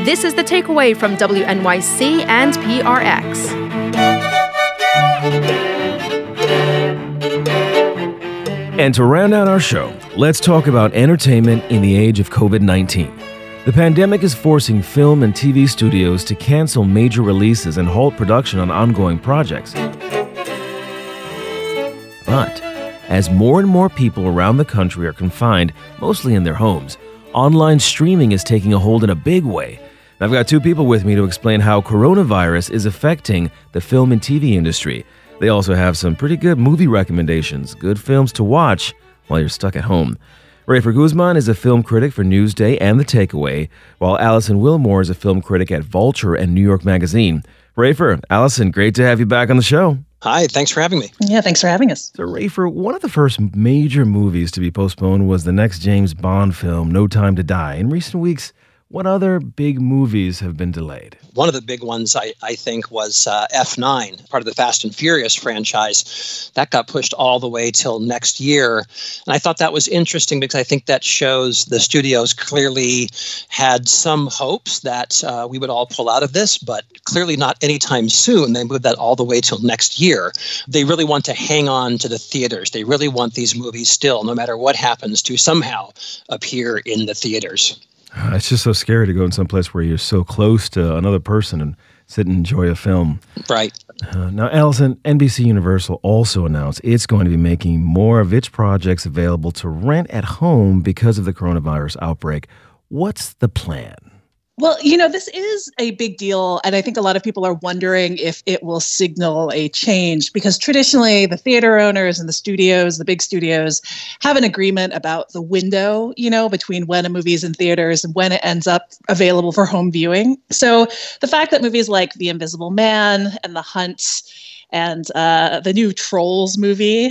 This is The Takeaway from WNYC and PRX. And to round out our show, let's talk about entertainment in the age of COVID-19. The pandemic is forcing film and TV studios to cancel major releases and halt production on ongoing projects. But as more and more people around the country are confined, mostly in their homes, online streaming is taking a hold in a big way. I've got two people with me to explain how coronavirus is affecting the film and TV industry. They also have some pretty good movie recommendations, good films to watch while you're stuck at home. Rafer Guzman is a film critic for Newsday and The Takeaway, while Allison Wilmore is a film critic at Vulture and New York Magazine. Rafer, Allison, great to have you back on the show. Hi, thanks for having me. Yeah, thanks for having us. So, Rafer, one of the first major movies to be postponed was the next James Bond film, No Time to Die. In recent weeks, what other big movies have been delayed? One of the big ones, I think, was F9, part of the Fast and Furious franchise. That got pushed all the way till next year. And I thought that was interesting because I think that shows the studios clearly had some hopes that we would all pull out of this, but clearly not anytime soon. They moved that all the way till next year. They really want to hang on to the theaters. They really want these movies still, no matter what happens, to somehow appear in the theaters. It's just so scary to go in some place where you're so close to another person and sit and enjoy a film. Right. Now, Allison, NBC Universal also announced it's going to be making more of its projects available to rent at home because of the coronavirus outbreak. What's the plan? Well, this is a big deal, and I think a lot of people are wondering if it will signal a change, because traditionally the theater owners and the studios, the big studios, have an agreement about the window, between when a movie is in theaters and when it ends up available for home viewing. So the fact that movies like The Invisible Man and The Hunt and the new Trolls movie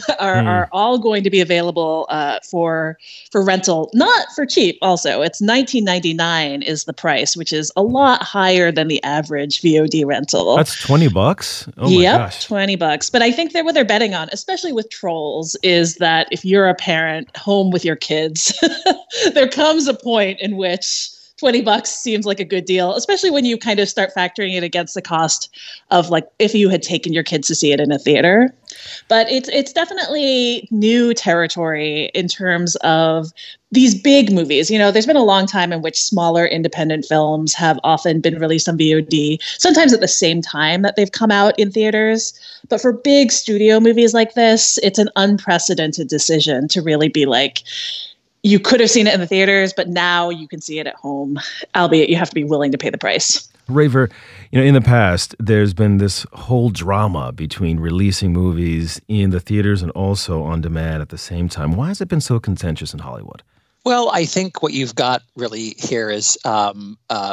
are all going to be available for rental, not for cheap. Also, it's $19.99 is the price, which is a lot higher than the average VOD rental. That's $20. Oh my gosh, $20. But I think what they're betting on, especially with Trolls, is that if you're a parent home with your kids, there comes a point in which $20 seems like a good deal, especially when you kind of start factoring it against the cost of, like, if you had taken your kids to see it in a theater. But it's definitely new territory in terms of these big movies. There's been a long time in which smaller independent films have often been released on VOD, sometimes at the same time that they've come out in theaters. But for big studio movies like this, it's an unprecedented decision to really be like, you could have seen it in the theaters, but now you can see it at home, albeit you have to be willing to pay the price. Rafer, in the past, there's been this whole drama between releasing movies in the theaters and also on demand at the same time. Why has it been so contentious in Hollywood? Well, I think what you've got really here is in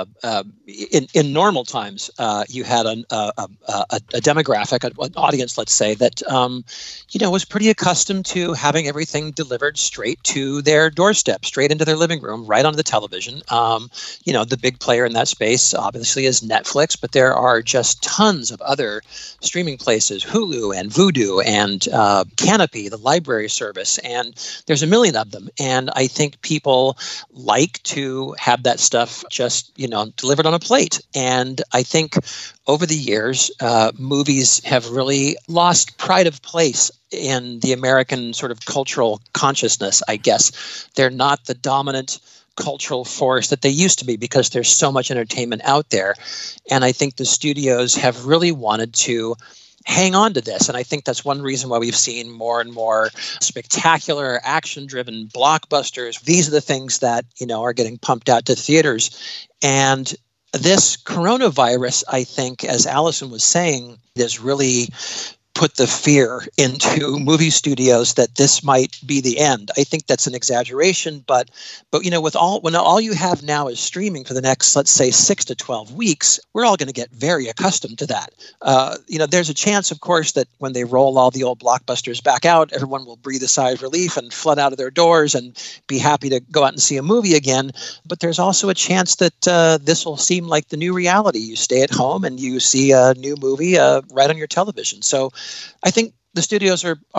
normal times, you had a demographic, an audience, let's say, that was pretty accustomed to having everything delivered straight to their doorstep, straight into their living room, right onto the television. The big player in that space obviously is Netflix, but there are just tons of other streaming places, Hulu and Vudu and Canopy, the library service, and there's a million of them. And I think people like to have that stuff just, delivered on a plate. And I think over the years, movies have really lost pride of place in the American sort of cultural consciousness, I guess. They're not the dominant cultural force that they used to be because there's so much entertainment out there. And I think the studios have really wanted to hang on to this. And I think that's one reason why we've seen more and more spectacular, action-driven blockbusters. These are the things that, are getting pumped out to theaters. And this coronavirus, I think, as Allison was saying, is really put the fear into movie studios that this might be the end. I think that's an exaggeration, but when all you have now is streaming for the next, let's say, 6 to 12 weeks, we're all going to get very accustomed to that. There's a chance, of course, that when they roll all the old blockbusters back out, everyone will breathe a sigh of relief and flood out of their doors and be happy to go out and see a movie again. But there's also a chance that this will seem like the new reality. You stay at home and you see a new movie right on your television. So I think the studios are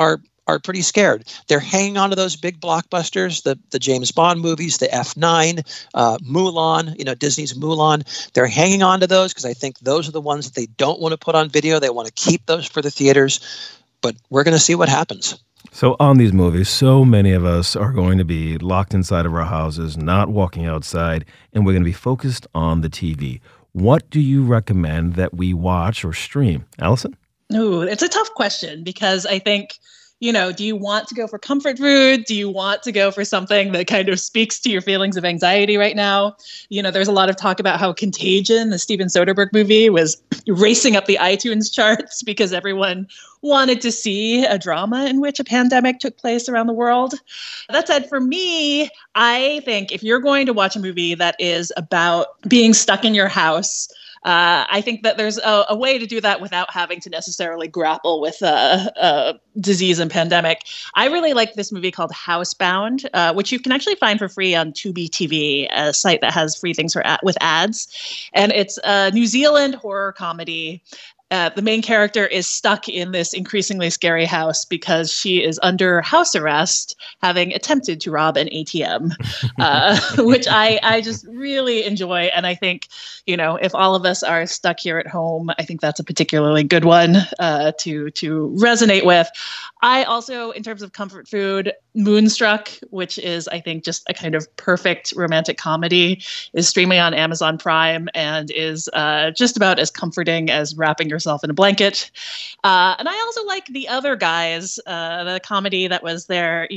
are pretty scared. They're hanging on to those big blockbusters, the James Bond movies, the F9, Mulan, Disney's Mulan. They're hanging on to those because I think those are the ones that they don't want to put on video. They want to keep those for the theaters. But we're going to see what happens. So on these movies, so many of us are going to be locked inside of our houses, not walking outside, and we're going to be focused on the TV. What do you recommend that we watch or stream? Allison? Ooh, it's a tough question because I think, do you want to go for comfort food? Do you want to go for something that kind of speaks to your feelings of anxiety right now? There's a lot of talk about how Contagion, the Steven Soderbergh movie, was racing up the iTunes charts because everyone wanted to see a drama in which a pandemic took place around the world. That said, for me, I think if you're going to watch a movie that is about being stuck in your house, I think that there's a way to do that without having to necessarily grapple with disease and pandemic. I really like this movie called Housebound, which you can actually find for free on Tubi TV, a site that has free things with ads. And it's a New Zealand horror comedy. The main character is stuck in this increasingly scary house because she is under house arrest, having attempted to rob an ATM, which I just really enjoy. And I think, if all of us are stuck here at home, I think that's a particularly good one to resonate with. I also, in terms of comfort food, Moonstruck, which is, I think, just a kind of perfect romantic comedy, is streaming on Amazon Prime and is just about as comforting as wrapping yourself in a blanket. And I also like The Other Guys, the comedy that was there,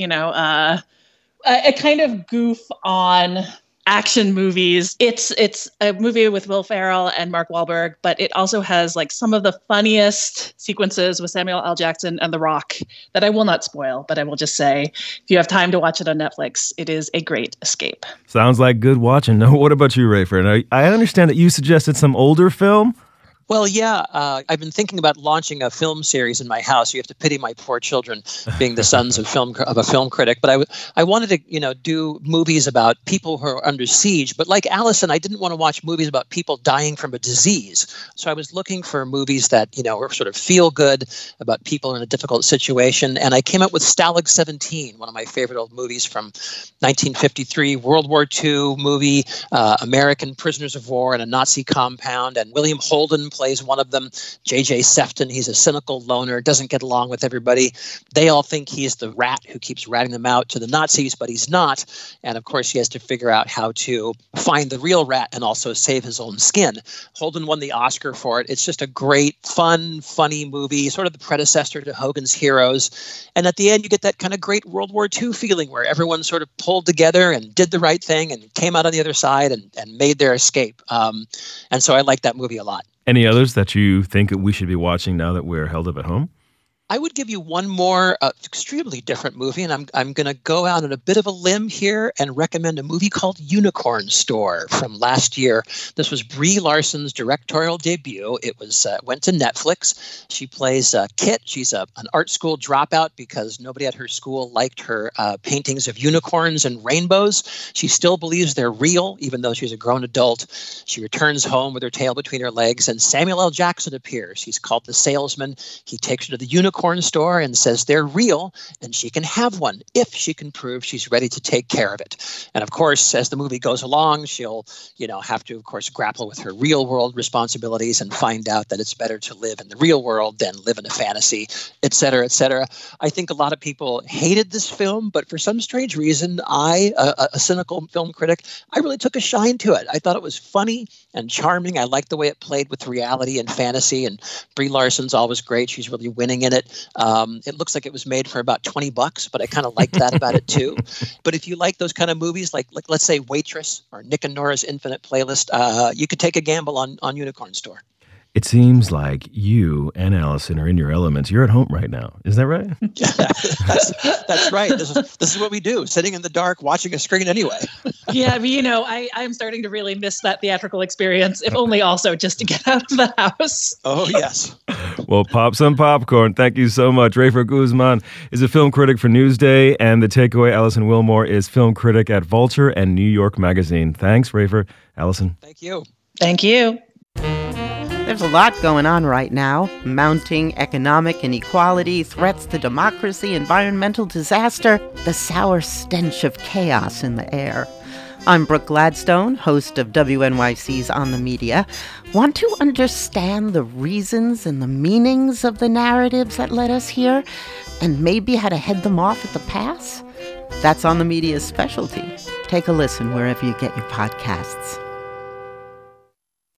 a kind of goof on action movies. It's a movie with Will Ferrell and Mark Wahlberg, but it also has like some of the funniest sequences with Samuel L. Jackson and The Rock that I will not spoil, but I will just say, if you have time to watch it on Netflix, it is a great escape. Sounds like good watching. Now, what about you, Rafer? I understand that you suggested some older film. Well, yeah, I've been thinking about launching a film series in my house. You have to pity my poor children, being the sons of a film critic. But I wanted to, do movies about people who are under siege. But like Allison, I didn't want to watch movies about people dying from a disease. So I was looking for movies that, were sort of feel good about people in a difficult situation. And I came up with Stalag 17, one of my favorite old movies from 1953, World War II movie, American prisoners of war in a Nazi compound, and William Holden plays one of them. J.J. Sefton, he's a cynical loner, doesn't get along with everybody. They all think he's the rat who keeps ratting them out to the Nazis, but he's not. And of course, he has to figure out how to find the real rat and also save his own skin. Holden won the Oscar for it. It's just a great, fun, funny movie, sort of the predecessor to Hogan's Heroes. And at the end, you get that kind of great World War II feeling where everyone sort of pulled together and did the right thing and came out on the other side and made their escape. And so I like that movie a lot. Any others that you think we should be watching now that we're held up at home? I would give you one more extremely different movie, and I'm going to go out on a bit of a limb here and recommend a movie called Unicorn Store from last year. This was Brie Larson's directorial debut. It was went to Netflix. She plays Kit. She's an art school dropout because nobody at her school liked her paintings of unicorns and rainbows. She still believes they're real, even though she's a grown adult. She returns home with her tail between her legs, and Samuel L. Jackson appears. He's called the salesman. He takes her to the unicorn store and says they're real and she can have one if she can prove she's ready to take care of it. And of course, as the movie goes along, she'll, have to, of course, grapple with her real world responsibilities and find out that it's better to live in the real world than live in a fantasy, et cetera, et cetera. I think a lot of people hated this film, but for some strange reason, I, a cynical film critic, I really took a shine to it. I thought it was funny and charming. I liked the way it played with reality and fantasy, and Brie Larson's always great. She's really winning in it. It looks like it was made for about $20, but I kind of liked that about it too. But if you like those kind of movies, like let's say Waitress or Nick and Nora's Infinite Playlist, you could take a gamble on Unicorn Store. It seems like you and Allison are in your elements. You're at home right now. Is that right? That's right. This is what we do, sitting in the dark, watching a screen anyway. Yeah, I'm starting to really miss that theatrical experience, if only also just to get out of the house. Oh, yes. Well, pop some popcorn. Thank you so much. Rafer Guzman is a film critic for Newsday, and The Takeaway, Allison Wilmore, is film critic at Vulture and New York Magazine. Thanks, Rafer. Allison. Thank you. Thank you. There's a lot going on right now. Mounting economic inequality, threats to democracy, environmental disaster, the sour stench of chaos in the air. I'm Brooke Gladstone, host of WNYC's On the Media. Want to understand the reasons and the meanings of the narratives that led us here, and maybe how to head them off at the pass? That's On the Media's specialty. Take a listen wherever you get your podcasts.